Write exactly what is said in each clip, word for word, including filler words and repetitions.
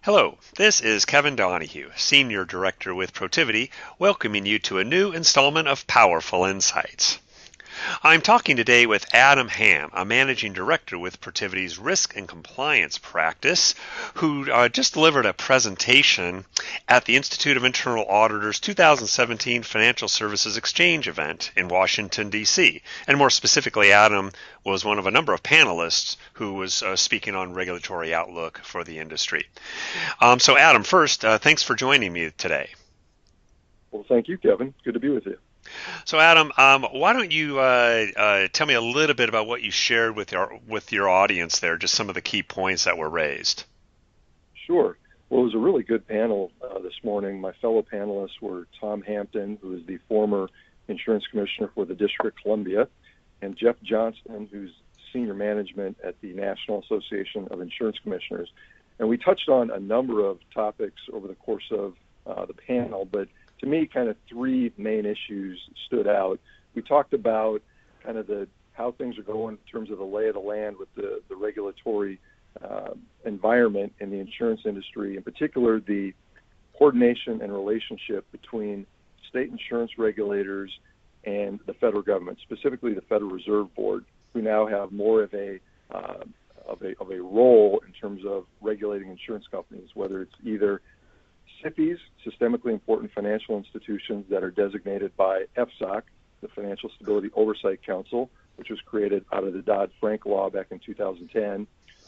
Hello, this is Kevin Donahue, Senior Director with Protiviti, welcoming you to a new installment of Powerful Insights. I'm talking today with Adam Ham, a Managing Director with Protiviti's Risk and Compliance Practice, who uh, just delivered a presentation at the Institute of Internal Auditors two thousand seventeen Financial Services Exchange event in Washington, D C. And more specifically, Adam was one of a number of panelists who was uh, speaking on regulatory outlook for the industry. Um, so Adam, first, uh, thanks for joining me today. Well, thank you, Kevin. Good to be with you. So Adam, um, why don't you uh, uh, tell me a little bit about what you shared with your with your audience there, just some of the key points that were raised. Sure. Well, it was a really good panel uh, this morning. My fellow panelists were Tom Hampton, who is the former insurance commissioner for the District of Columbia, and Jeff Johnston, who's senior management at the National Association of Insurance Commissioners. And we touched on a number of topics over the course of uh, the panel, but to me, kind of three main issues stood out. We talked about kind of the how things are going in terms of the lay of the land with the, the regulatory uh, environment in the insurance industry, in particular the coordination and relationship between state insurance regulators and the federal government, specifically the Federal Reserve Board, who now have more of a uh, of a of a role in terms of regulating insurance companies, whether it's either S I F Is, systemically important financial institutions that are designated by F S O C, the Financial Stability Oversight Council, which was created out of the Dodd-Frank law back in two thousand ten,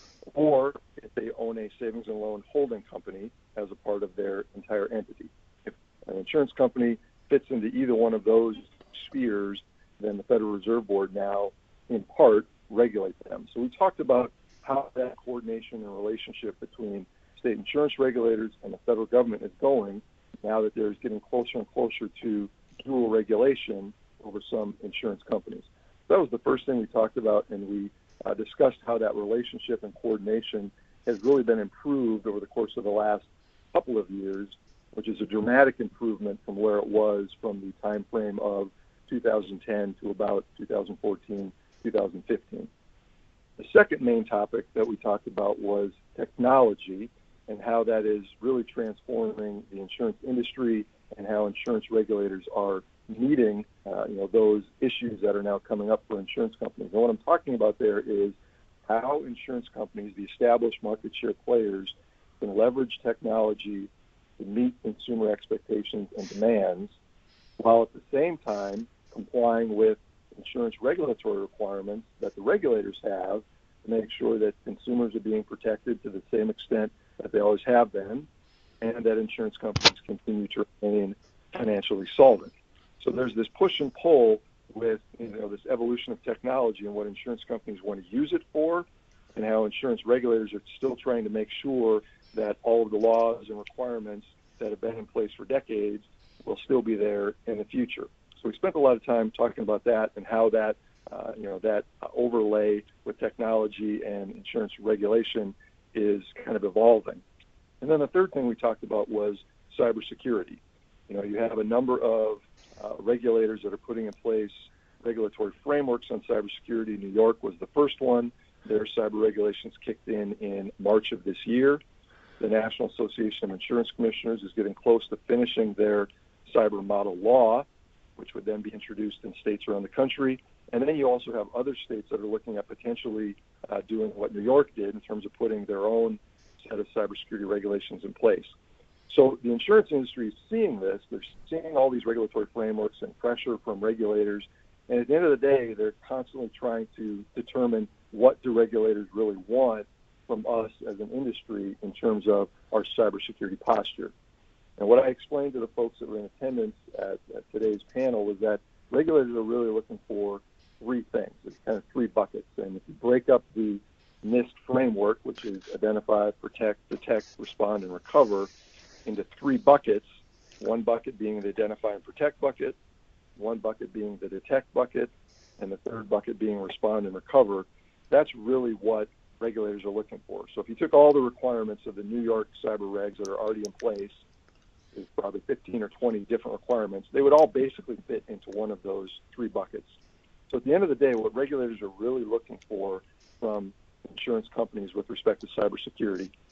or if they own a savings and loan holding company as a part of their entire entity. If an insurance company fits into either one of those spheres, then the Federal Reserve Board now, in part, regulates them. So we talked about how that coordination and relationship between state insurance regulators and the federal government is going now that there's getting closer and closer to dual regulation over some insurance companies. That was the first thing we talked about, and we uh, discussed how that relationship and coordination has really been improved over the course of the last couple of years, which is a dramatic improvement from where it was from the time frame of two thousand ten to about two thousand fourteen, two thousand fifteen. The second main topic that we talked about was technology and how that is really transforming the insurance industry and how insurance regulators are meeting uh, you know, those issues that are now coming up for insurance companies. And what I'm talking about there is how insurance companies, the established market share players, can leverage technology to meet consumer expectations and demands, while at the same time complying with insurance regulatory requirements that the regulators have to make sure that consumers are being protected to the same extent that they always have been, and that insurance companies continue to remain financially solvent. So there's this push and pull with you know this evolution of technology and what insurance companies want to use it for, and how insurance regulators are still trying to make sure that all of the laws and requirements that have been in place for decades will still be there in the future. So we spent a lot of time talking about that and how that uh, you know that overlay with technology and insurance regulation is kind of evolving. And then the third thing we talked about was cybersecurity. You know, you have a number of uh, regulators that are putting in place regulatory frameworks on cybersecurity. New York was the first one. Their cyber regulations kicked in in March of this year. The National Association of Insurance Commissioners is getting close to finishing their cyber model law, which would then be introduced in states around the country. And then you also have other states that are looking at potentially uh, doing what New York did in terms of putting their own set of cybersecurity regulations in place. So the insurance industry is seeing this. They're seeing all these regulatory frameworks and pressure from regulators. And at the end of the day, they're constantly trying to determine what do regulators really want from us as an industry in terms of our cybersecurity posture. And what I explained to the folks that were in attendance at, at today's panel was that regulators are really looking for three things. There's kind of three buckets. And if you break up the NIST framework, which is identify, protect, detect, respond, and recover, into three buckets, one bucket being the identify and protect bucket, one bucket being the detect bucket, and the third bucket being respond and recover, that's really what regulators are looking for. So if you took all the requirements of the New York cyber regs that are already in place, there's probably fifteen or twenty different requirements, they would all basically fit into one of those three buckets. So at the end of the day, what regulators are really looking for from insurance companies with respect to cybersecurity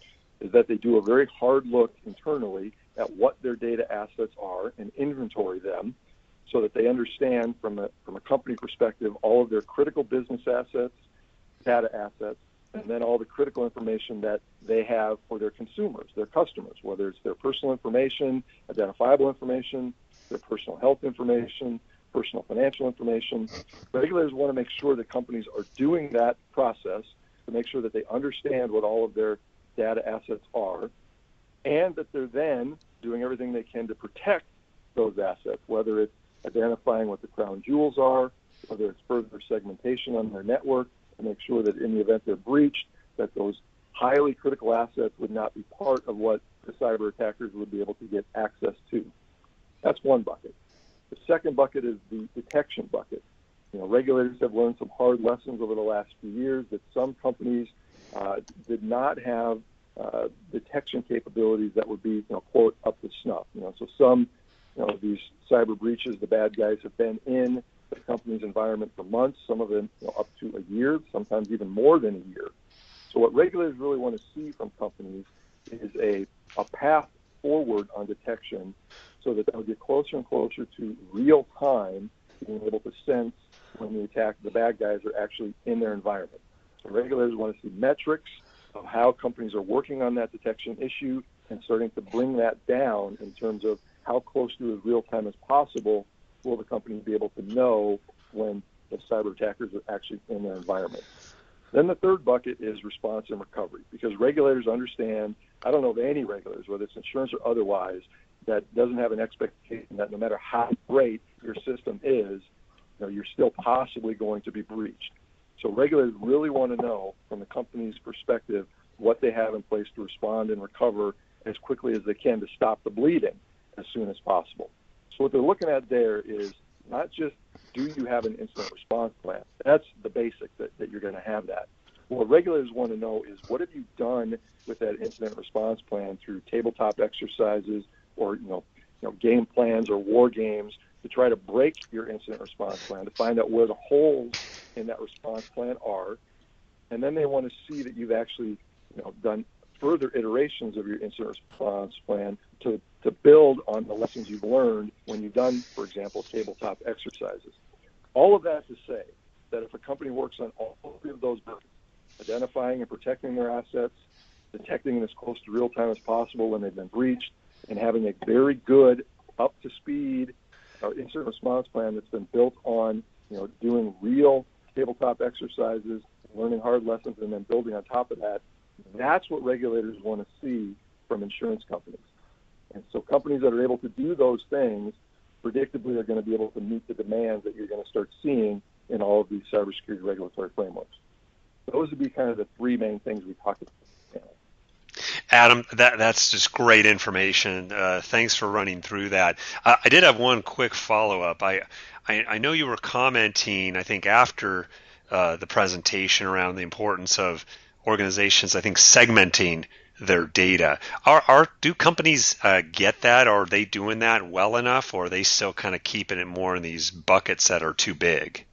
is that they do a very hard look internally at what their data assets are and inventory them so that they understand from a, from a company perspective all of their critical business assets, data assets, and then all the critical information that they have for their consumers, their customers, whether it's their personal information, identifiable information, their personal health information, personal financial information. Regulators want to make sure that companies are doing that process to make sure that they understand what all of their data assets are, and that they're then doing everything they can to protect those assets, whether it's identifying what the crown jewels are, whether it's further segmentation on their network to make sure that in the event they're breached, that those highly critical assets would not be part of what the cyber attackers would be able to get access to. That's one bucket. The second bucket is the detection bucket. You know, regulators have learned some hard lessons over the last few years that some companies uh, did not have uh, detection capabilities that would be, you know, quote, up to snuff. You know, so some, you know, these cyber breaches, the bad guys have been in the company's environment for months, some of them, you know, up to a year, sometimes even more than a year. So what regulators really want to see from companies is a, a path forward on detection so that they'll get closer and closer to real time being able to sense when the attack, the bad guys are actually in their environment. So regulators want to see metrics of how companies are working on that detection issue and starting to bring that down in terms of how close to as real time as possible will the company be able to know when the cyber attackers are actually in their environment. Then the third bucket is response and recovery, because regulators understand, I don't know of any regulators, whether it's insurance or otherwise, that doesn't have an expectation that no matter how great your system is, you know, you're still possibly going to be breached. So regulators really want to know from the company's perspective what they have in place to respond and recover as quickly as they can to stop the bleeding as soon as possible. So what they're looking at there is not just do you have an incident response plan? That's the basic, that, that you're going to have that. What regulators want to know is what have you done with that incident response plan through tabletop exercises or you know, you know game plans or war games to try to break your incident response plan, to find out where the holes in that response plan are. And then they want to see that you've actually you know, done further iterations of your incident response plan to, to build on the lessons you've learned when you've done, for example, tabletop exercises. All of that to say that if a company works on all three of those buckets, identifying and protecting their assets, detecting as close to real time as possible when they've been breached, and having a very good, up-to-speed uh, incident response plan that's been built on you know, doing real tabletop exercises, learning hard lessons, and then building on top of that, that's what regulators want to see from insurance companies. And so companies that are able to do those things predictably are going to be able to meet the demands that you're going to start seeing in all of these cybersecurity regulatory frameworks. Those would be kind of the three main things we talked about. Adam, that that's just great information. Uh, thanks for running through that. Uh, I did have one quick follow-up. I, I, I know you were commenting, I think, after uh, the presentation around the importance of organizations, I think, segmenting their data. Are, are do companies uh, get that? Or are they doing that well enough? Or are they still kind of keeping it more in these buckets that are too big?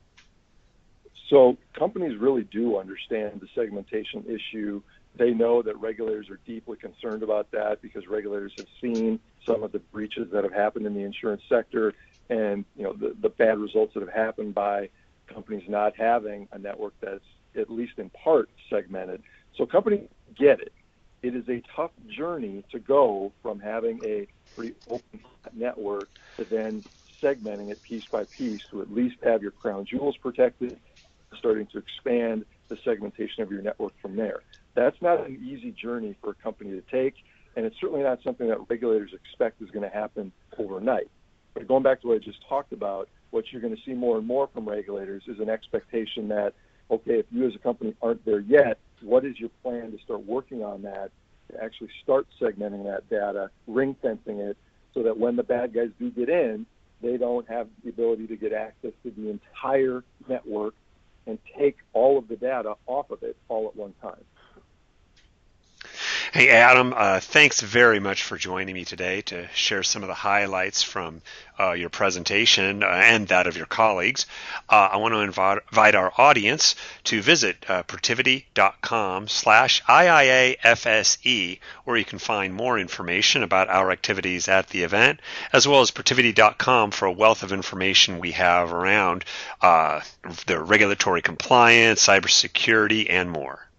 So companies really do understand the segmentation issue. They know that regulators are deeply concerned about that because regulators have seen some of the breaches that have happened in the insurance sector and you know the, the bad results that have happened by companies not having a network that's at least in part segmented. So companies get it. It is a tough journey to go from having a pretty open network to then segmenting it piece by piece to at least have your crown jewels protected, starting to expand the segmentation of your network from there. That's not an easy journey for a company to take, and it's certainly not something that regulators expect is going to happen overnight. But going back to what I just talked about, what you're going to see more and more from regulators is an expectation that, okay, if you as a company aren't there yet, what is your plan to start working on that, to actually start segmenting that data, ring fencing it, so that when the bad guys do get in, they don't have the ability to get access to the entire network and take all of the data off of it all at one time. Hey, Adam, uh, thanks very much for joining me today to share some of the highlights from uh, your presentation uh, and that of your colleagues. Uh, I want to invite, invite our audience to visit uh, Protiviti.com slash IIAFSE, where you can find more information about our activities at the event, as well as Protiviti dot com for a wealth of information we have around uh, the regulatory compliance, cybersecurity, and more.